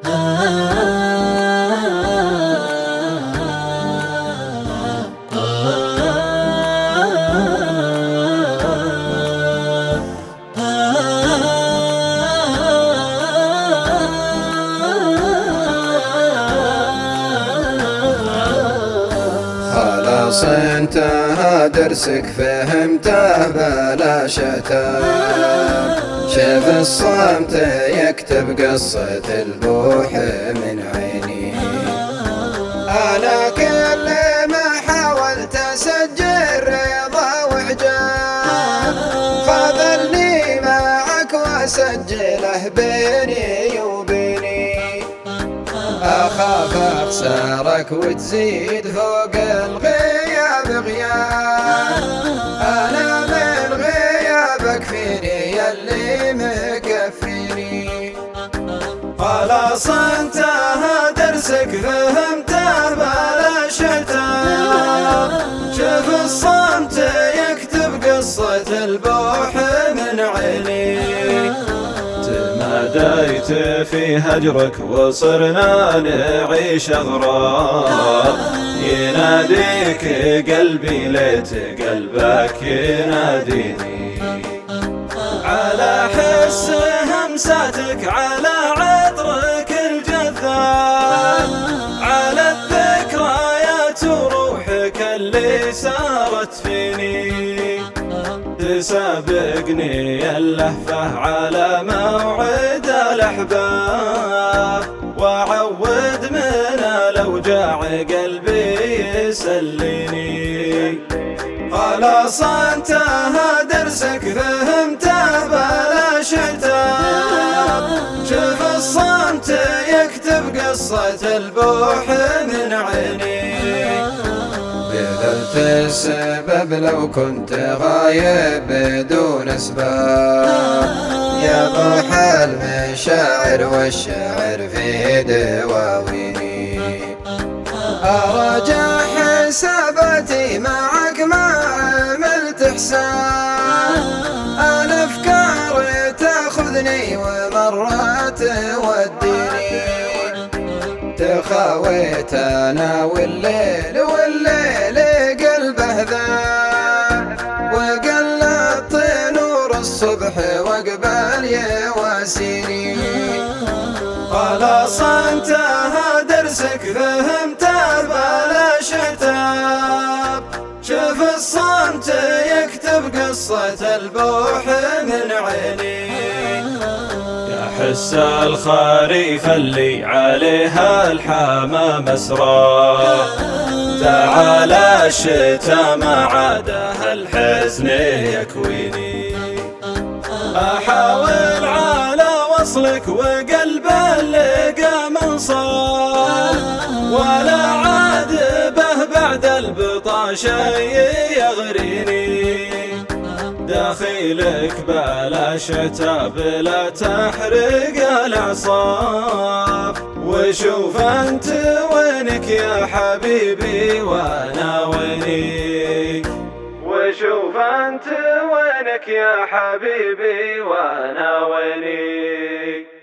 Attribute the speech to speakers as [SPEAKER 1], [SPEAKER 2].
[SPEAKER 1] خلاص انتهى درسك فهمته بلا شتات، شاف الصمت يكتب قصة البوح من عيني. أنا كل ما حاولت أسجل رضا وإعجاب، فظلني معك وأسجله بيني وبيني. أخاف أخسرك وتزيد فوق الغياب غياب، أنا من غيابك فيني اللي مكفيني. خلاص انتهى درسك فهمته بلا شتات، شوف الصمت يكتب قصة البوح من عيني.
[SPEAKER 2] تماديت في هجرك وصرنا نعيش أغراب، يناديك قلبي ليت قلبك يناديني. على حس همساتك على عطرك الجذاب، على الذكريات وروحك اللي سارت فيني. تسابقني اللهفة على موعد الأحباب، وعود من الأوجاع قلبي يسليني. خلاص انتهى درسك فهمته بلا شتات، شوف الصمت يكتب قصة البوح من عيني.
[SPEAKER 1] بذلت السبب لو كنت غايب بدون اسباب، يا بوح المشاعر والشعر في دواويني. أراجع حساباتي معك ما عملت حساب، الأفكار تاخذني ومرات توديني. تخاويت أنا والليل قلبه ذاب، وقلت نور الصبح وقبل يواسيني. خلاص انتهى درسك فهمته بلا شتات، شوف الصمت يكتب قصة البوح من عيني.
[SPEAKER 2] يا حس الخريف اللي عليها الحمام مسرى، تعال الشتا ما عاده الحزن يكويني. أحاول على وصلك وقلب اللقى منصار، ولا عاد به بعد البطاشة يغريني. داخلك بلا شتا بلا تحرق الأعصاب، وشوف أنت وينك يا حبيبي وأنا وينك. وشوف أنت وينك يا حبيبي وأنا وينك.